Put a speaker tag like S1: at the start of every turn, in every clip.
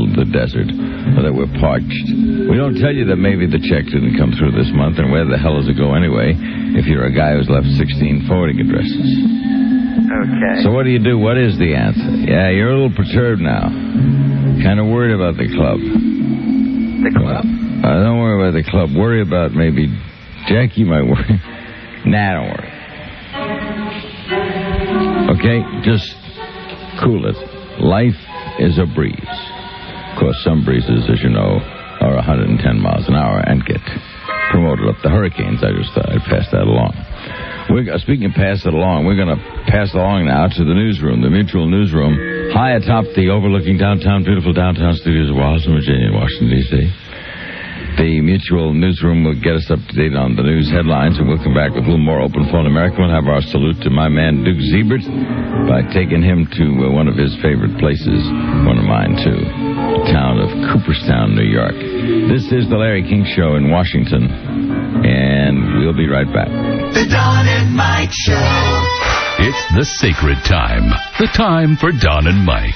S1: the desert, or that we're parched. We don't tell you that maybe the check didn't come through this month, and where the hell does it go anyway if you're a guy who's left 16 forwarding addresses?
S2: Okay.
S1: So what do you do? What is the answer? Yeah, you're a little perturbed now. Kind of worried about the club.
S2: The club?
S1: Don't worry about the club. Worry about maybe Jackie might worry. Nah, don't worry. Okay, just cool it. Life is a breeze. Of course, some breezes, as you know, are 110 miles an hour and get promoted up the hurricanes. I just thought I'd pass that along. Speaking of pass it along, we're going to pass it along now to the newsroom, the Mutual Newsroom, high atop the overlooking beautiful downtown studios of Washington, Virginia, Washington, D.C. The Mutual Newsroom will get us up to date on the news headlines, and we'll come back with a little more Open Phone America. We'll have our salute to my man, Duke Ziebert, by taking him to one of his favorite places, one of mine, too, the town of Cooperstown, New York. This is the Larry King Show in Washington, and we'll be right back.
S3: The Don and Mike Show.
S4: It's the sacred time. The time for Don and Mike.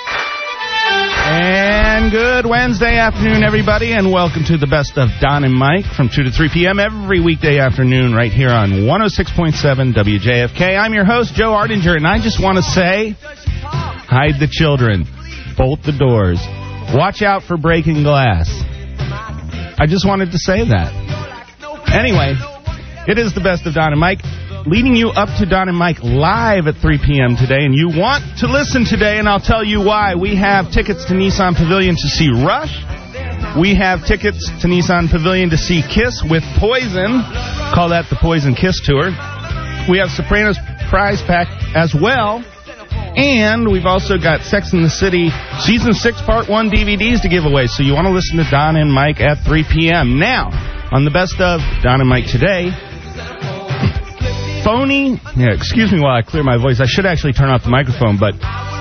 S5: And good Wednesday afternoon, everybody, and welcome to the best of Don and Mike from 2 to 3 p.m. every weekday afternoon right here on 106.7 WJFK. I'm your host, Joe Ardinger, and I just want to say, hide the children, bolt the doors, watch out for breaking glass. I just wanted to say that. Anyway, it is the best of Don and Mike, leading you up to Don and Mike live at 3 p.m. today, and you want to listen today, and I'll tell you why. We have tickets to Nissan Pavilion to see Rush. We have tickets to Nissan Pavilion to see Kiss with Poison. Call that the Poison Kiss Tour. We have Sopranos prize pack as well. And we've also got Sex and the City Season 6 Part 1 DVDs to give away. So you want to listen to Don and Mike at 3 p.m. Now, on the best of Don and Mike today, phony... Yeah, excuse me while I clear my voice. I should actually turn off the microphone, but...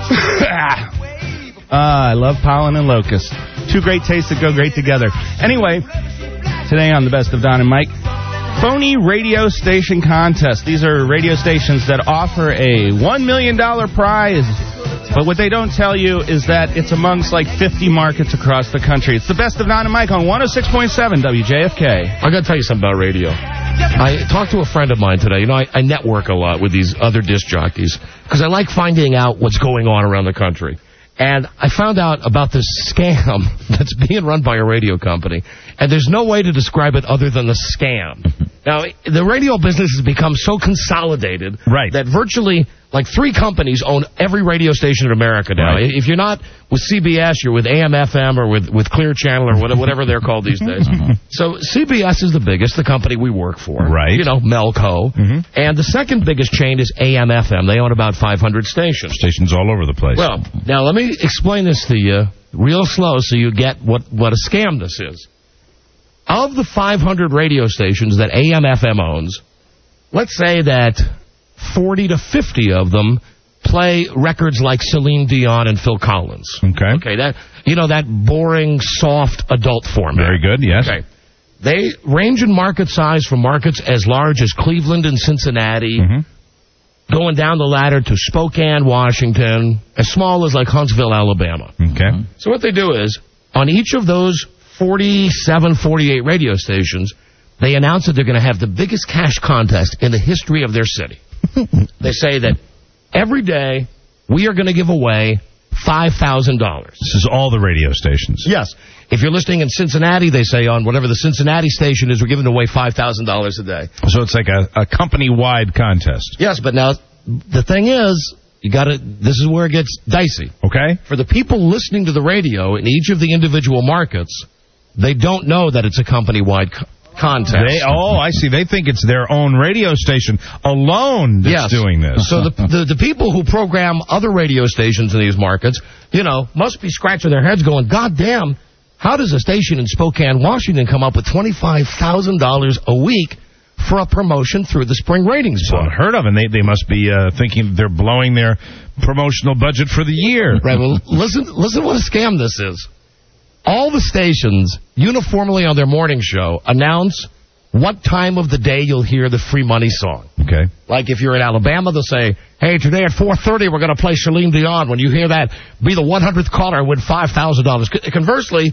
S5: I love pollen and locust. Two great tastes that go great together. Anyway, today on the best of Don and Mike, phony radio station contest. These are radio stations that offer a $1 million prize. But what they don't tell you is that it's amongst like 50 markets across the country. It's the best of Don and Mike on 106.7 WJFK.
S6: I got to tell you something about radio. I talked to a friend of mine today. You know, I network a lot with these other disc jockeys because I like finding out what's going on around the country. And I found out about this scam that's being run by a radio company. And there's no way to describe it other than the scam. Now, the radio business has become so consolidated that virtually, like, 3 companies own every radio station in America now. Right. If you're not with CBS, you're with AM/FM or with Clear Channel or whatever they're called these days. So CBS is the biggest, the company we work for. Right. You know, Melco. And the second biggest chain is AM/FM. They own about 500 stations.
S7: Stations all over the place.
S6: Well, now let me explain this to you real slow so you get what a scam this is. Of the 500 radio stations that AM/FM owns, let's say that 40 to 50 of them play records like Celine Dion and Phil Collins. Okay, that boring, soft adult format.
S7: Very good, yes.
S6: Okay. They range in market size from markets as large as Cleveland and Cincinnati, going down the ladder to Spokane, Washington, as small as like Huntsville, Alabama.
S7: Okay.
S6: So what they do is, on each of those 47, 48 radio stations, they announce that they're going to have the biggest cash contest in the history of their city. They say that every day we are going to give away $5,000.
S7: This is all the radio stations.
S6: Yes. If you're listening in Cincinnati, they say on whatever the Cincinnati station is, we're giving away $5,000 a day.
S7: So it's like a company-wide contest.
S6: Yes, but now the thing is, this is where it gets dicey.
S7: Okay.
S6: For the people listening to the radio in each of the individual markets, they don't know that it's a company-wide contest.
S7: I see. They think it's their own radio station alone that's doing this.
S6: So the people who program other radio stations in these markets, must be scratching their heads going, God damn, how does a station in Spokane, Washington come up with $25,000 a week for a promotion through the spring ratings book?
S7: Unheard of, and they must be thinking they're blowing their promotional budget for the year.
S6: Right, well, listen what a scam this is. All the stations, uniformly on their morning show, announce what time of the day you'll hear the free money song.
S7: Okay.
S6: Like if you're in Alabama, they'll say, hey, today at 4:30 we're going to play Celine Dion. When you hear that, be the 100th caller and win $5,000. Conversely,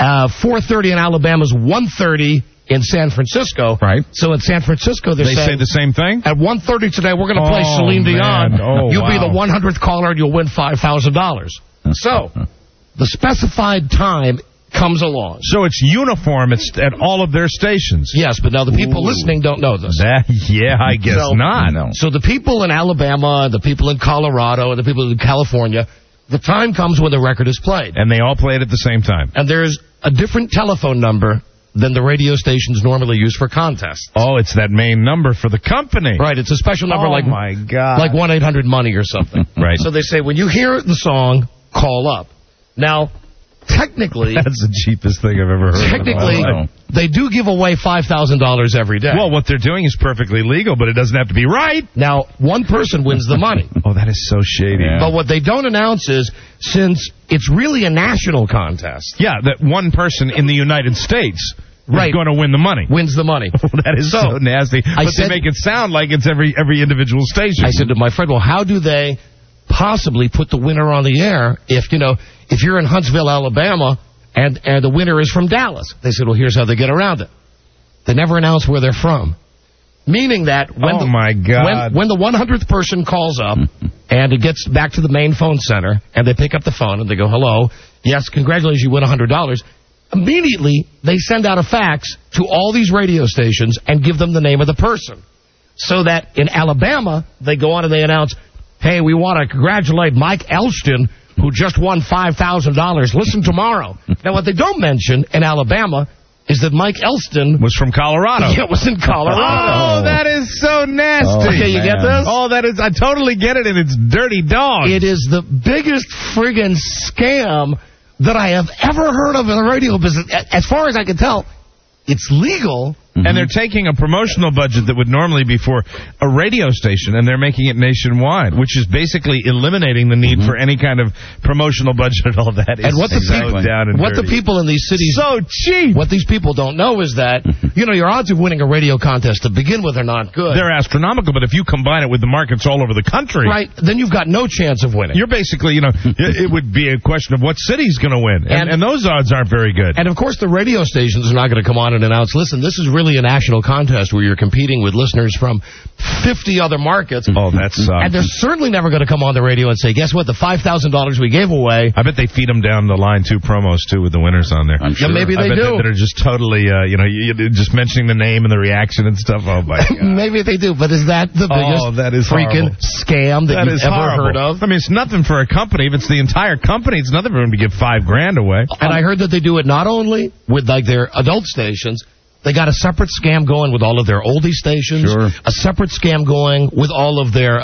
S6: 4:30 in Alabama is 1:30 in San Francisco.
S7: Right.
S6: So in San Francisco,
S7: They say the same thing?
S6: At 1:30 today, we're going to play Celine Dion. You'll be the 100th caller and you'll win $5,000. So the specified time comes along.
S7: So it's uniform. It's at all of their stations.
S6: Yes, but now the people listening don't know this.
S7: I guess not.
S6: So the people in Alabama, the people in Colorado, and the people in California, the time comes when the record is played.
S7: And they all play it at the same time.
S6: And there's a different telephone number than the radio stations normally use for contests.
S7: Oh, it's that main number for the company.
S6: Right, it's a special number like 1-800-MONEY or something.
S7: Right.
S6: So they say, when you hear the song, call up. Now, technically...
S7: That's the cheapest thing I've ever heard.
S6: Technically, they do give away $5,000 every day.
S7: Well, what they're doing is perfectly legal, but it doesn't have to be right.
S6: Now, one person wins the money.
S7: Oh, that is so shady.
S6: But what they don't announce is, since it's really a national contest...
S7: Yeah, that one person in the United States...
S6: Right.
S7: Is going to win the money.
S6: Wins the money.
S7: That is so nasty. But they make it sound like it's every individual station.
S6: I said to my friend, well, how do they possibly put the winner on the air if you're in Huntsville, Alabama, and the winner is from Dallas? They said, well, here's how they get around it. They never announce where they're from. Meaning that when when the 100th person calls up and it gets back to the main phone center and they pick up the phone and they go, hello, yes, congratulations, you win $100. Immediately, they send out a fax to all these radio stations and give them the name of the person. So that in Alabama, they go on and they announce, hey, we want to congratulate Mike Elston, who just won $5,000. Listen tomorrow. Now, what they don't mention in Alabama is that Mike Elston...
S7: was from Colorado.
S6: Yeah, was in Colorado.
S7: Oh, that is so nasty.
S6: Okay, you get this?
S7: Oh, that is... I totally get it, and it's dirty dog.
S6: It is the biggest friggin' scam that I have ever heard of in the radio business. As far as I can tell, it's legal.
S7: And they're taking a promotional budget that would normally be for a radio station, and they're making it nationwide, which is basically eliminating the need for any kind of promotional budget at all. That is
S6: and what the people in these cities...
S7: So cheap!
S6: What these people don't know is that, your odds of winning a radio contest to begin with are not good.
S7: They're astronomical, but if you combine it with the markets all over the country...
S6: Right, then you've got no chance of winning.
S7: You're basically, it would be a question of what city's going to win, and those odds aren't very good.
S6: And, of course, the radio stations are not going to come on and announce, listen, this is really a national contest where you're competing with listeners from 50 other markets.
S7: Oh, that sucks.
S6: And they're certainly never going to come on the radio and say, guess what, the $5,000 we gave away...
S7: I bet they feed them down the line, too, promos, too, with the winners on there.
S6: I'm sure. Yeah, maybe they do.
S7: That are just totally, just mentioning the name and the reaction and stuff. Oh, my God.
S6: Maybe they do, but is that the biggest freaking scam that you've ever heard of?
S7: I mean, it's nothing for a company. If it's the entire company, it's nothing for them to give $5,000 away.
S6: And I heard that they do it not only with, their adult stations. They got a separate scam going with all of their oldie stations.
S1: Sure.
S6: A separate scam going with all of their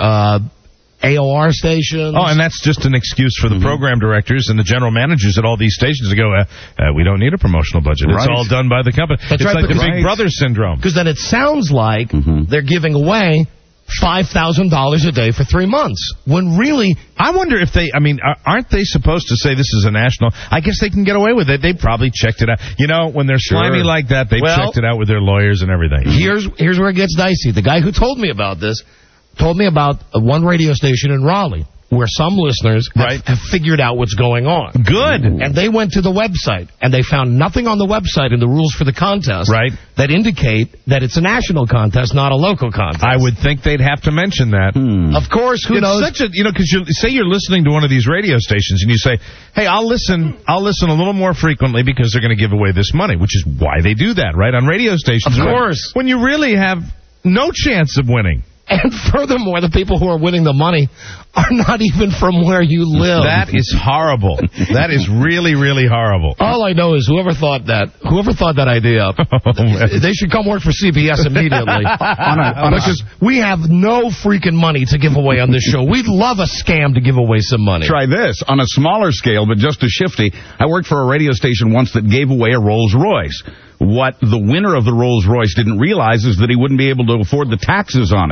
S6: AOR stations.
S7: Oh, and that's just an excuse for the program directors and the general managers at all these stations to go, we don't need a promotional budget. It's all done by the company.
S6: That's
S7: it's
S6: right,
S7: like the Big Brother syndrome.
S6: Because then it sounds like they're giving away $5,000 a day for 3 months. When really...
S7: I wonder if aren't they supposed to say this is a national... I guess they can get away with it. They probably checked it out. When they're slimy like that, they've checked it out with their lawyers and everything.
S6: Here's where it gets dicey. The guy who told me about this told me about one radio station in Raleigh where some listeners have figured out what's going on.
S7: Good.
S6: And they went to the website, and they found nothing on the website in the rules for the contest that indicate that it's a national contest, not a local contest.
S7: I would think they'd have to mention that.
S6: Of course, who knows?
S7: Because say you're listening to one of these radio stations, and you say, hey, I'll listen a little more frequently because they're going to give away this money, which is why they do that, right, on radio stations.
S6: Of course.
S7: When you really have no chance of winning.
S6: And furthermore, the people who are winning the money are not even from where you live.
S7: That is horrible. That is really, really horrible.
S6: All I know is whoever thought that idea up, they should come work for CBS immediately. Because we have no freaking money to give away on this show. We'd love a scam to give away some money.
S8: Try this. On a smaller scale, but just as shifty, I worked for a radio station once that gave away a Rolls Royce. What the winner of the Rolls Royce didn't realize is that he wouldn't be able to afford the taxes on it.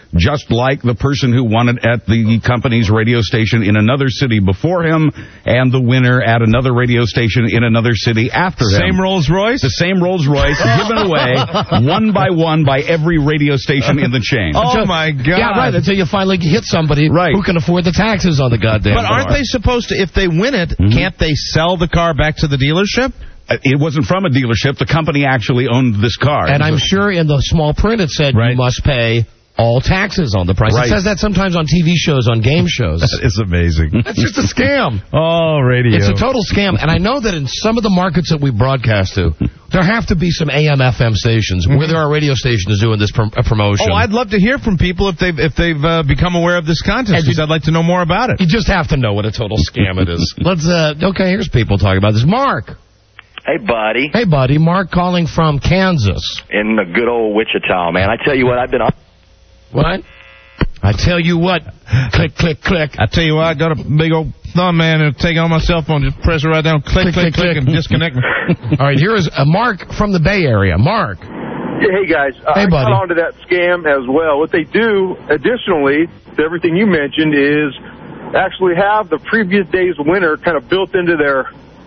S8: just like the person who won it at the company's radio station in another city before him and the winner at another radio station in another city after him.
S7: Same Rolls Royce?
S8: The same Rolls Royce given away one by one by every radio station in the chain.
S7: Oh, my God.
S6: Yeah, right, until you finally hit somebody who can afford the taxes on the goddamn
S7: But aren't
S6: car.
S7: they supposed to, if they win it, can't they sell the car back to the dealership?
S8: It wasn't from a dealership. The company actually owned this car.
S6: And I'm sure in the small print it said you must pay all taxes on the price.
S8: Right.
S6: It says that sometimes on TV shows, on game shows.
S7: That is amazing.
S6: That's just a scam.
S7: Oh, radio.
S6: It's a total scam. And I know that in some of the markets that we broadcast to, there have to be some AM, FM stations where there are radio stations doing this promotion.
S7: Oh, I'd love to hear from people if they've become aware of this contest, because I'd like to know more about it.
S6: You just have to know what a total scam it is. Okay, here's people talking about this. Mark.
S2: Hey, buddy.
S6: Hey, buddy. Mark calling from Kansas.
S2: In the good old Wichita, man. I tell you what, I've been up.
S6: What? I tell you what. Click, click, click.
S7: I tell you what, I got a big old thumb, man, and take it on my cell phone, just press it right down, click, click, click, and disconnect me.
S6: All right, here is Mark from the Bay Area. Mark.
S9: Hey, guys.
S6: Hey,
S9: I
S6: buddy.
S9: got onto that scam as well. What they do, additionally, to everything you mentioned, is actually have the previous day's winner kind of built into their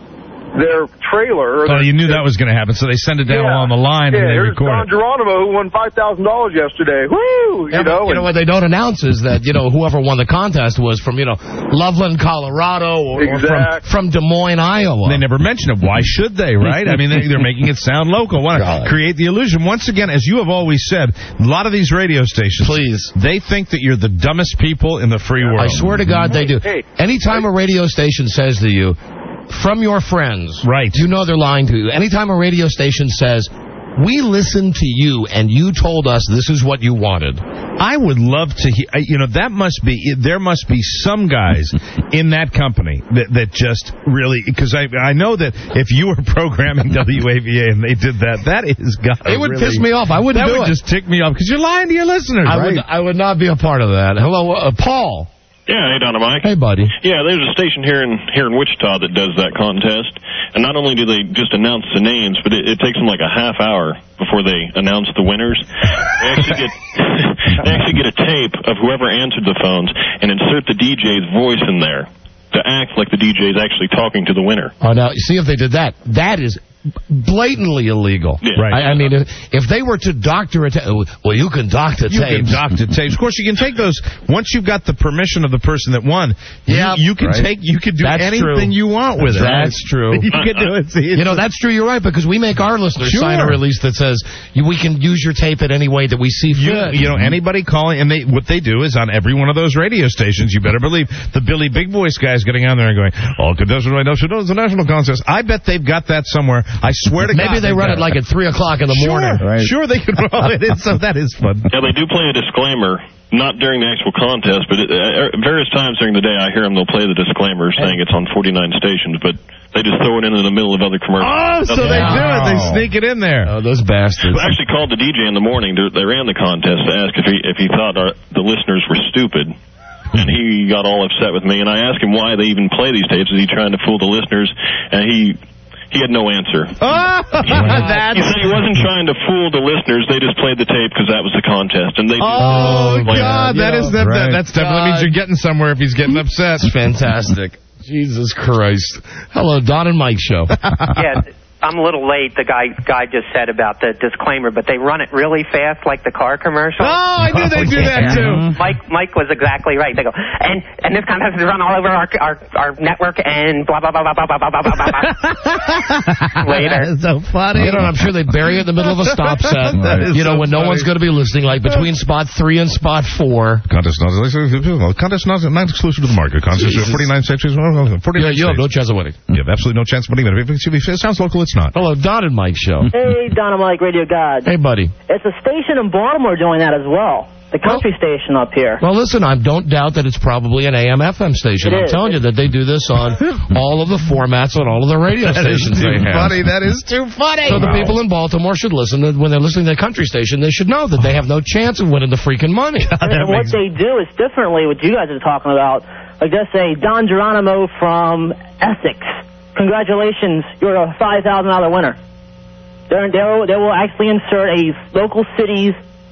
S9: trailer.
S7: Oh, you knew that was going to happen, so they send it down along the line and they
S9: here's
S7: record
S9: Don Geronimo, who won $5,000 yesterday. Woo!
S6: You know what they don't announce is that, whoever won the contest was from, Loveland, Colorado, or from Des Moines, Iowa.
S7: They never mention it. Why should they, right? I mean, they're making it sound local. Want to create the illusion. Once again, as you have always said, a lot of these radio stations, they think that you're the dumbest people in the free world.
S6: I swear to God they do. Anytime a radio station says to you, from your friends, you know they're lying to you. Anytime a radio station says, we listened to you and you told us this is what you wanted.
S7: I would love to hear, there must be some guys in that company that just really, because I know that if you were programming WAVA and they did that is
S6: it would piss me off. I wouldn't do it.
S7: That would just tick me off because you're lying to your listeners.
S6: I would not be a part of that. Hello, Paul.
S10: Yeah, hey, Donna Mike.
S6: Hey, buddy.
S10: Yeah, there's a station here in Wichita that does that contest, and not only do they just announce the names, but it takes them like a half hour before they announce the winners. They actually get a tape of whoever answered the phones and insert the DJ's voice in there to act like the DJ is actually talking to the winner.
S6: Oh, now, see if they did that. That is blatantly illegal.
S10: Yeah.
S6: Right. I mean, if they were to doctor it, well, you can doctor tapes.
S7: You can doctor tapes. Of course, you can take those once you've got the permission of the person that won.
S6: Yeah,
S7: you can do anything you want with it.
S6: That's true.
S7: You can do it. See,
S6: that's true. You're right, because we make our listeners sign a release that says we can use your tape in any way that we see fit.
S7: Anybody calling, and what they do is on every one of those radio stations, you better believe the Billy Big Voice guy's getting on there and going, "Oh, contestant right now, she does the national contest." I bet they've got that somewhere. I swear to God.
S6: Maybe they run it like at 3 o'clock in the morning.
S7: Sure, they can roll it in, so that is fun.
S10: Yeah, they do play a disclaimer, not during the actual contest, but various times during the day I hear them, they'll play the disclaimer saying it's on 49 stations, but they just throw it in the middle of other commercials.
S7: Oh, so they do it. They sneak it in there.
S6: Oh, those bastards.
S10: I actually called the DJ in the morning. They ran the contest to ask if he thought the listeners were stupid. And he got all upset with me, and I asked him why they even play these tapes. Is he trying to fool the listeners? And he had no answer. He said he wasn't trying to fool the listeners. They just played the tape because that was the contest. And they
S7: God, that definitely means you're getting somewhere if he's getting upset.
S6: It's fantastic. Jesus Christ. Hello, Don and Mike show.
S11: Yeah, I'm a little late. The guy just said about the disclaimer, but they run it really fast, like the car commercial.
S7: Oh, I knew they'd do that too.
S11: Mike was exactly right. They go, and this contest is run all over our network and blah blah blah blah blah blah blah blah blah. Later.
S7: That's so funny.
S6: I'm sure they bury it in the middle of a stop set. When no one's going to be listening, like between spot 3 and spot 4.
S7: Contest not exclusive to the market. Contest 49 sections. 49
S6: you have no chance of winning.
S7: You have absolutely no chance of winning. If it sounds local, it's not.
S6: Hello, Don and Mike show.
S12: Hey, Don and Mike, Radio God.
S6: Hey, buddy.
S12: It's a station in Baltimore doing that as well. The country station up here.
S6: Well, listen, I don't doubt that it's probably an AM/FM station. I'm telling you that they do this on all of the formats on all of the radio stations they have.
S7: Funny. That is too funny.
S6: So the people in Baltimore should listen. When they're listening to the country station, they should know that they have no chance of winning the freaking money.
S12: And what they do is differently what you guys are talking about. Like, let's say Don Geronimo from Essex. Congratulations, you're a $5,000 winner. They will actually insert a local city's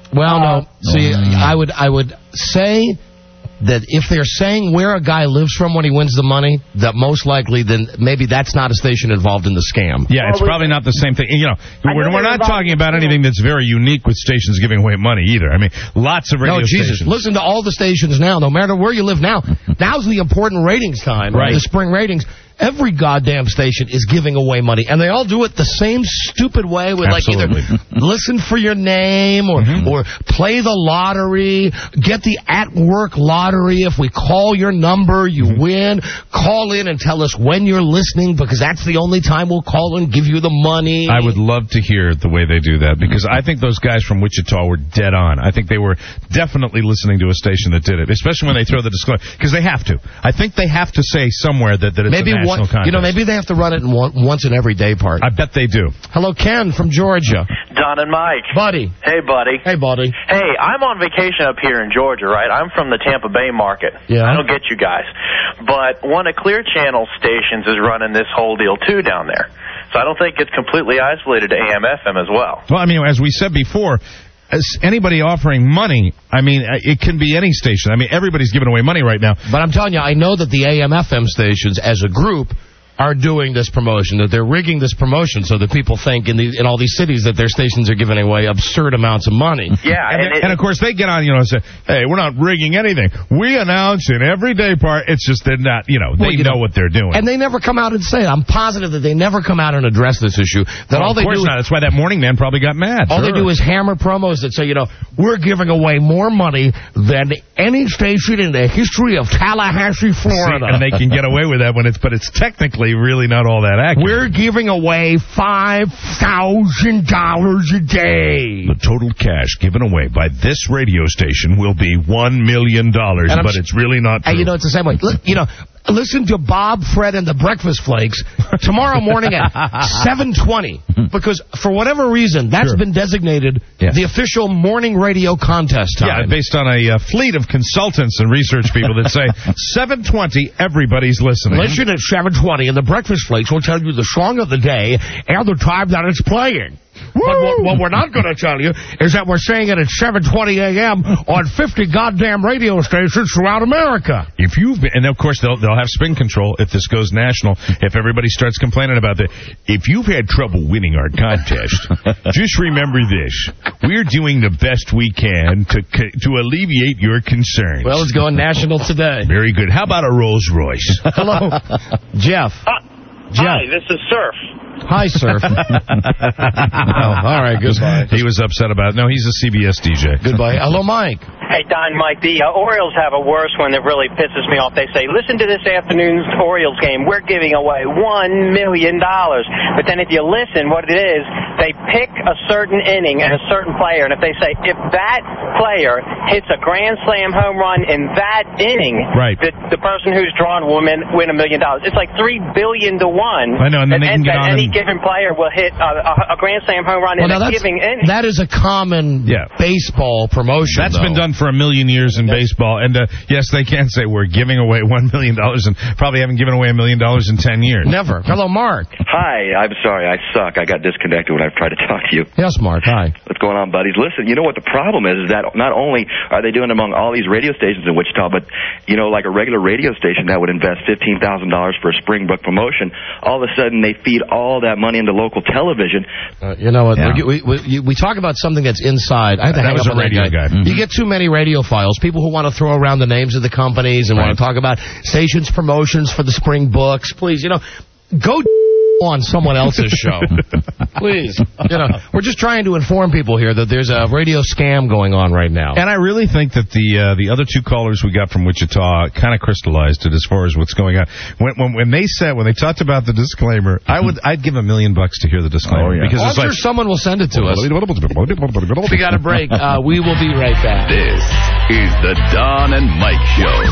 S6: Well, no. See, I would say that if they're saying where a guy lives from when he wins the money, that most likely then maybe that's not a station involved in the scam.
S7: Yeah, it's probably not the same thing. You know, we're not talking about anything that's very unique with stations giving away money either. I mean, lots of radio stations.
S6: Listen to all the stations now, no matter where you live now. Now's the important ratings time, right? The spring ratings. Every goddamn station is giving away money, and they all do it the same stupid way with like either listen for your name or play the lottery, get the at-work lottery. If we call your number, you win. Call in and tell us when you're listening because that's the only time we'll call and give you the money.
S7: I would love to hear the way they do that because I think those guys from Wichita were dead on. I think they were definitely listening to a station that did it, especially when they throw the disclaimer, because they have to. I think they have to say somewhere that it's maybe a national contest.
S6: You know, maybe they have to run it in once in every day part.
S7: I bet they do.
S6: Hello, Ken from Georgia.
S13: Don and Mike.
S6: Buddy.
S13: Hey, buddy.
S6: Hey, buddy.
S13: Hey, I'm on vacation up here in Georgia, right? I'm from the Tampa Bay market.
S6: Yeah.
S13: I don't get you guys. But one of Clear Channel stations is running this whole deal, too, down there. So I don't think it's completely isolated to AM/FM as well.
S7: Well, I mean, as we said before, as anybody offering money, I mean, it can be any station. I mean, everybody's giving away money right now.
S6: But I'm telling you, I know that the AM/FM stations, as a group, are doing this promotion, that they're rigging this promotion so that people think in all these cities that their stations are giving away absurd amounts of money.
S13: Yeah,
S7: and of course they get on, and say, hey, we're not rigging anything. We announce in every day part. It's just they're not, they know what they're doing.
S6: And they never come out and say it. I'm positive that they never come out and address this issue. That all they do
S7: not. That's why that morning man probably got mad.
S6: All they do is hammer promos that say, we're giving away more money than any station in the history of Tallahassee, Florida.
S7: See, and they can get away with that but it's technically really not all that accurate.
S6: We're giving away $5,000 a day.
S7: The total cash given away by this radio station will be $1 million, but it's really not true.
S6: And it's the same way. Listen to Bob, Fred, and the Breakfast Flakes tomorrow morning at 7:20, because for whatever reason, that's been designated the official morning radio contest time.
S7: Yeah, based on a fleet of consultants and research people that say 7:20, everybody's listening.
S6: Listen at 7:20, and the Breakfast Flakes will tell you the song of the day and the time that it's playing. But what we're not going to tell you is that we're saying it at 7:20 a.m. on 50 goddamn radio stations throughout America.
S7: And of course they'll have spin control if this goes national. If everybody starts complaining about that, if you've had trouble winning our contest, just remember this: we're doing the best we can to alleviate your concerns.
S6: Well, it's going national today.
S7: Very good. How about a Rolls Royce?
S6: Hello, Jeff.
S14: Hi, this is Surf.
S6: Hi, Surf. All right, goodbye.
S7: He was upset about it. No, he's a CBS DJ.
S6: Goodbye. Hello, Mike.
S14: Hey, Don, Mike, the Orioles have a worse one that really pisses me off. They say, listen to this afternoon's Orioles game. We're giving away $1 million. But then if you listen, what it is, they pick a certain inning and a certain player. And if they say, if that player hits a grand slam home run in that inning,
S7: right,
S14: the person who's drawn will win $1 million. It's like $3 billion to 1.
S7: I know, and then they can get on
S14: any given player will hit a grand slam home run in a giving inning.
S6: That is a common baseball promotion.
S7: That's been done for a million years in baseball. And yes, they can say we're giving away $1 million and probably haven't given away $1 million in 10 years.
S6: Never. Hello, Mark.
S2: Hi, I'm sorry. I suck. I got disconnected when I tried to talk to you.
S6: Yes, Mark. Hi.
S2: What's going on, buddies? Listen, you know what the problem is that not only are they doing it among all these radio stations in Wichita, but, like a regular radio station that would invest $15,000 for a spring book promotion, all of a sudden they feed all that money into local television.
S6: You know what? Yeah. We talk about something that's inside. I have to hang up on that guy. You get too many radio files. People who want to throw around the names of the companies and want to talk about stations promotions for the spring books. Please, go on someone else's show. Please. We're just trying to inform people here that there's a radio scam going on right now.
S7: And I really think that the other two callers we got from Wichita kind of crystallized it as far as what's going on. When they talked about the disclaimer, I'd give $1 million to hear the disclaimer. Because
S6: I'm sure someone will send it to us. We got a break. We will be right back.
S4: This is the Don and Mike Show.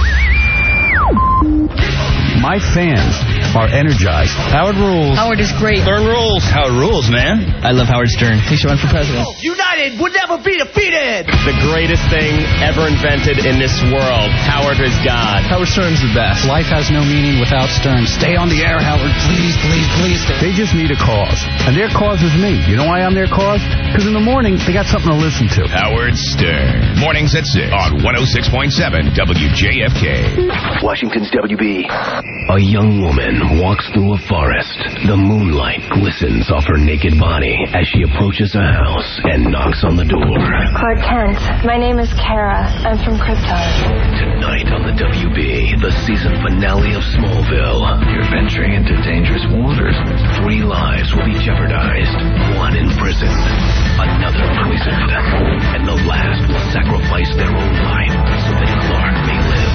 S15: My fans are energized. Howard rules.
S16: Howard is great.
S15: Stern rules. Howard rules, man.
S16: I love Howard Stern. He should run for president.
S17: United would never be defeated. The greatest thing ever invented in this world. Howard is God.
S16: Howard Stern's the best.
S15: Life has no meaning without Stern. Stay on the air, Howard. Please, please, please.
S18: They
S15: just need a cause. And their cause is me. You know why I'm their cause? Because in the morning, they got something to listen to.
S18: Howard Stern. Mornings at 6 on 106.7 WJFK.
S19: Washington's WB. A young woman walks through a forest. The moonlight glistens off her naked body as she approaches a house and knocks on the door.
S20: Clark Kent. My name is Kara. I'm from Krypton.
S19: Tonight on the WB, the season finale of Smallville.
S21: You're venturing into dangerous waters.
S19: 3 lives will be jeopardized. 1 imprisoned, another poisoned, and the last will sacrifice their own life so that Clark may live.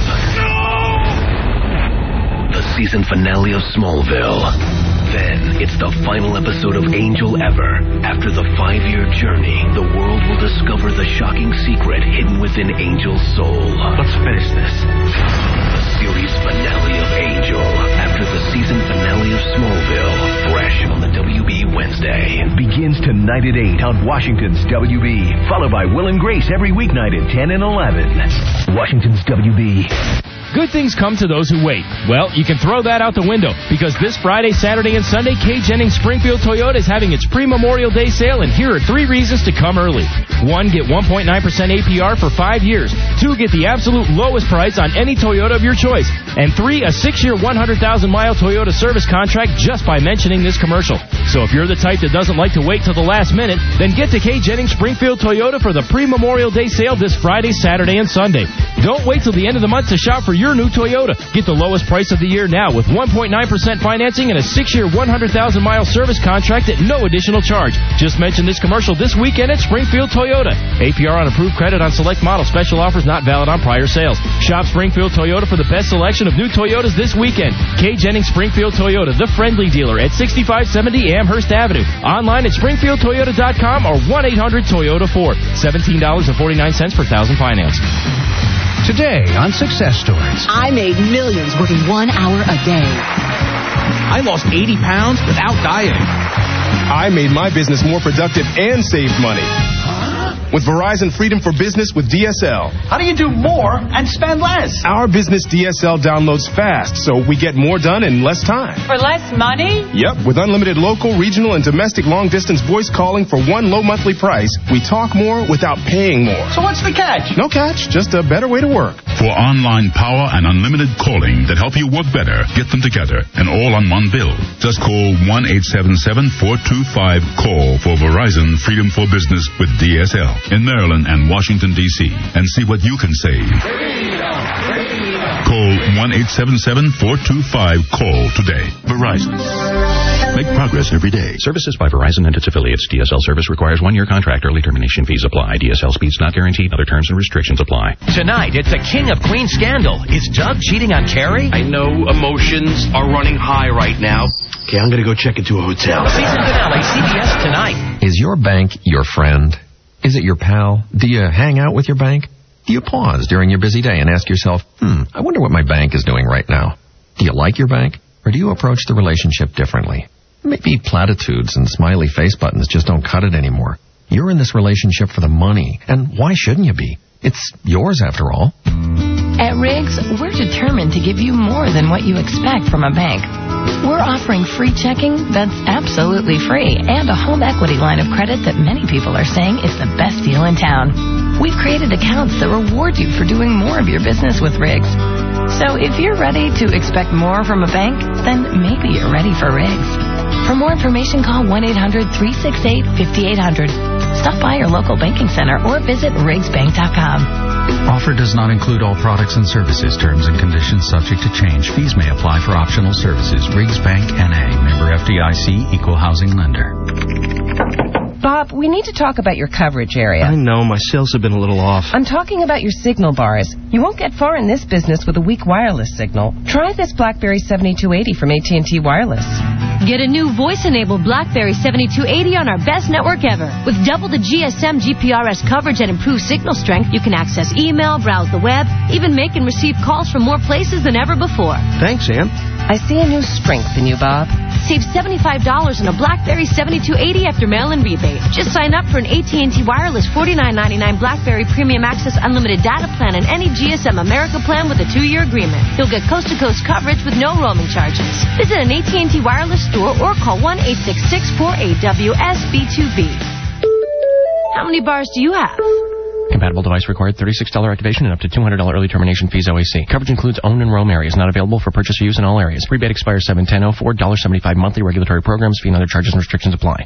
S19: The season finale of Smallville. Then, it's the final episode of Angel Ever. After the 5-year journey, the world will discover the shocking secret hidden within Angel's soul. Let's finish this. The series finale of Angel. After the season finale of Smallville. Fresh on the WB Wednesday.
S22: Begins tonight at 8 on Washington's WB. Followed by Will and Grace every weeknight at 10 and 11. Washington's WB.
S23: Good things come to those who wait. Well, you can throw that out the window because this Friday, Saturday, and Sunday, Kay Jennings Springfield Toyota is having its pre-Memorial Day sale, and here are 3 reasons to come early. 1, get 1.9% APR for 5 years. 2, get the absolute lowest price on any Toyota of your choice. And 3, a 6-year, 100,000-mile Toyota service contract just by mentioning this commercial. So if you're the type that doesn't like to wait till the last minute, then get to Kay Jennings Springfield Toyota for the pre-Memorial Day sale this Friday, Saturday, and Sunday. Don't wait till the end of the month to shop for your new Toyota. Get the lowest price of the year now with 1.9% financing and a 6-year, 100,000-mile service contract at no additional charge. Just mention this commercial this weekend at Springfield Toyota. APR on approved credit on select models. Special offers not valid on prior sales. Shop Springfield Toyota for the best selection of new Toyotas this weekend. Kay Jennings Springfield Toyota, the friendly dealer at 6570 Amherst Avenue. Online at springfieldtoyota.com or 1-800-TOYOTA-4. $17.49 per thousand finance.
S15: Today on Success Stories.
S24: I made millions working 1 hour a day.
S25: I lost 80 pounds without dieting. I made my business more productive and saved money. With Verizon Freedom for Business with DSL.
S26: How do you do more and spend less?
S25: Our business DSL downloads fast, so we get more done in less time.
S27: For less money?
S25: Yep, with unlimited local, regional, and domestic long-distance voice calling for 1 low monthly price, we talk more without paying more.
S26: So what's the catch?
S25: No catch, just a better way to work.
S28: For online power and unlimited calling that help you work better, get them together and all on one bill. Just call 1-877-425-CALL for Verizon Freedom for Business with DSL in Maryland and Washington, D.C. and see what you can save. Call 1-877-425-CALL today. Verizon.
S29: Make progress every day. Services by Verizon and its affiliates. DSL service requires 1-year contract. Early termination fees apply. DSL speeds not guaranteed. Other terms and restrictions apply.
S30: Tonight, it's a King of Queens scandal. Is Doug cheating on Carrie?
S31: I know emotions are running high right now. Okay, I'm going to go check into a hotel.
S30: Season finale, CBS tonight.
S32: Is your bank your friend? Is it your pal? Do you hang out with your bank? Do you pause during your busy day and ask yourself, I wonder what my bank is doing right now? Do you like your bank? Or do you approach the relationship differently? Maybe platitudes and smiley face buttons just don't cut it anymore. You're in this relationship for the money, and why shouldn't you be? It's yours after all.
S33: At Riggs, we're determined to give you more than what you expect from a bank. We're offering free checking that's absolutely free and a home equity line of credit that many people are saying is the best deal in town. We've created accounts that reward you for doing more of your business with Riggs. So if you're ready to expect more from a bank, then maybe you're ready for Riggs. For more information, call 1-800-368-5800. Stop by your local banking center or visit riggsbank.com.
S34: Offer does not include all products and services. Terms and conditions subject to change. Fees may apply for optional services. Riggs Bank, N.A. Member FDIC, Equal Housing Lender.
S35: Bob, we need to talk about your coverage area.
S31: I know, my sales have been a little off.
S35: I'm talking about your signal bars. You won't get far in this business with a weak wireless signal. Try this BlackBerry 7280 from AT&T Wireless.
S36: Get a new voice-enabled BlackBerry 7280 on our best network ever. With double the GSM GPRS coverage and improved signal strength, you can access email, browse the web, even make and receive calls from more places than ever before.
S31: Thanks, Ann.
S35: I see a new strength in you, Bob.
S36: Save $75 on a BlackBerry 7280 after mail-in rebate. Just sign up for an AT&T Wireless $49.99 BlackBerry Premium Access Unlimited Data Plan and any GSM America plan with a 2-year agreement. You'll get coast-to-coast coverage with no roaming charges. Visit an AT&T Wireless store or call 1-866-48-WSB2B. How many bars do you have?
S16: Compatible device required. $36 activation and up to $200 early termination fees OAC. Coverage includes owned and roam areas. Not available for purchase or use in all areas. Rebate expires 7/10/04. $1.75 monthly. Regulatory programs. Fee and other charges and restrictions apply.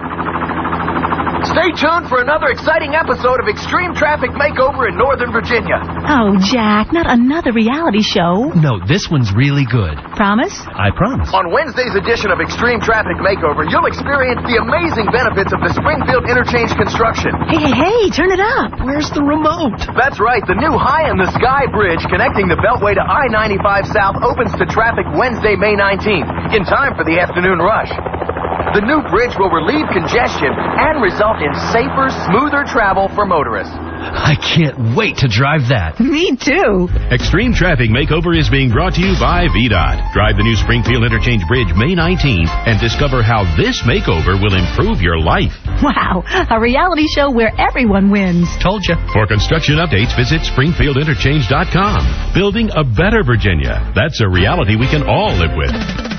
S1: Stay tuned for another exciting episode of Extreme Traffic Makeover in Northern Virginia.
S2: Oh, Jack, not another reality show.
S3: No, this one's really good.
S2: Promise?
S3: I promise.
S1: On Wednesday's edition of Extreme Traffic Makeover, you'll experience the amazing benefits of the Springfield Interchange construction.
S2: Hey, turn it up.
S3: Where's the remote?
S1: That's right, the new high-in-the-sky bridge connecting the Beltway to I-95 South opens to traffic Wednesday, May 19th, in time for the afternoon rush. The new bridge will relieve congestion and result in safer, smoother travel for motorists.
S3: I can't wait to drive that.
S2: Me too.
S28: Extreme Traffic Makeover is being brought to you by VDOT. Drive the new Springfield Interchange Bridge May 19th and discover how this makeover will improve your life.
S2: Wow, a reality show where everyone wins.
S3: Told you.
S28: For construction updates, visit SpringfieldInterchange.com. Building a better Virginia. That's a reality we can all live with.